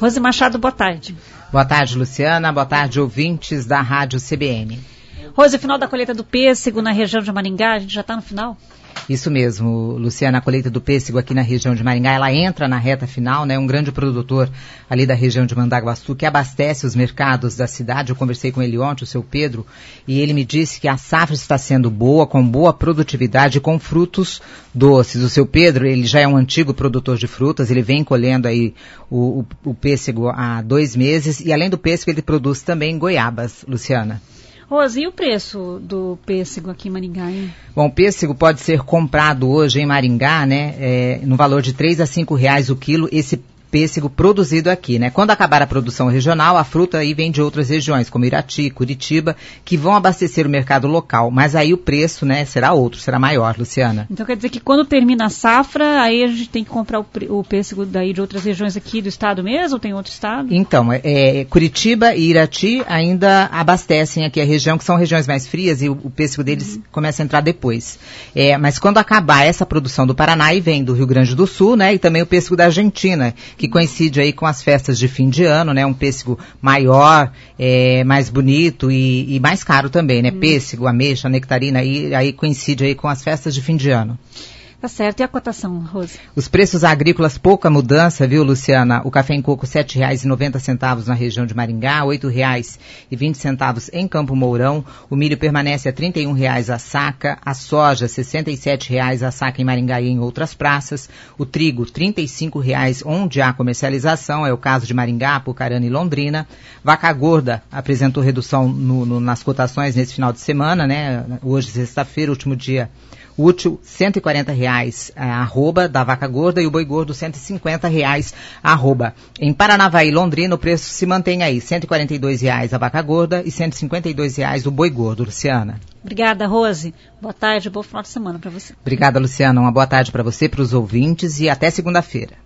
Rose Machado, boa tarde. Boa tarde, Luciana. Boa tarde, ouvintes da Rádio CBN. Rose, o final da colheita do pêssego na região de Maringá, a gente já está no final? Isso mesmo, Luciana, a colheita do pêssego aqui na região de Maringá, ela entra na reta final, né? Um grande produtor ali da região de Mandaguaçu que abastece os mercados da cidade. Eu conversei com ele ontem, o seu Pedro, e ele me disse que a safra está sendo boa, com boa produtividade, com frutos doces. O seu Pedro, ele já é um antigo produtor de frutas, ele vem colhendo aí o pêssego há 2 meses, e além do pêssego ele produz também goiabas, Luciana. Rose, e o preço do pêssego aqui em Maringá, hein? Bom, o pêssego pode ser comprado hoje em Maringá, né, no valor de R$3 a R$5 o quilo, esse pêssego produzido aqui, né? Quando acabar a produção regional, a fruta aí vem de outras regiões, como Irati, Curitiba, que vão abastecer o mercado local, mas aí o preço, né, será outro, será maior, Luciana. Então quer dizer que quando termina a safra, aí a gente tem que comprar o pêssego daí de outras regiões aqui do estado mesmo, ou tem outro estado? Então, Curitiba e Irati ainda abastecem aqui a região, que são regiões mais frias, e o pêssego deles começa a entrar depois. Mas quando acabar essa produção do Paraná, aí vem do Rio Grande do Sul, né, e também o pêssego da Argentina, que coincide aí com as festas de fim de ano, né? Um pêssego maior, mais bonito e mais caro também, né? Pêssego, ameixa, nectarina, aí coincide aí com as festas de fim de ano. Tá certo. E a cotação, Rose? Os preços agrícolas, pouca mudança, viu, Luciana? O café em coco, R$ 7,90 na região de Maringá, R$ 8,20 em Campo Mourão. O milho permanece a R$ 31,00 a saca. A soja, R$ 67,00 a saca em Maringá e em outras praças. O trigo, R$ 35,00 onde há comercialização. É o caso de Maringá, Apucarana e Londrina. Vaca gorda apresentou redução nas cotações nesse final de semana, né? Hoje, sexta-feira, último dia útil, R$ 140,00 a arroba da vaca gorda e o boi gordo R$ 150,00 a arroba. Em Paranavaí e Londrina o preço se mantém aí, R$ 142,00 a vaca gorda e R$ 152,00 o boi gordo, Luciana. Obrigada, Rose. Boa tarde, bom final de semana para você. Obrigada, Luciana. Uma boa tarde para você, para os ouvintes e até segunda-feira.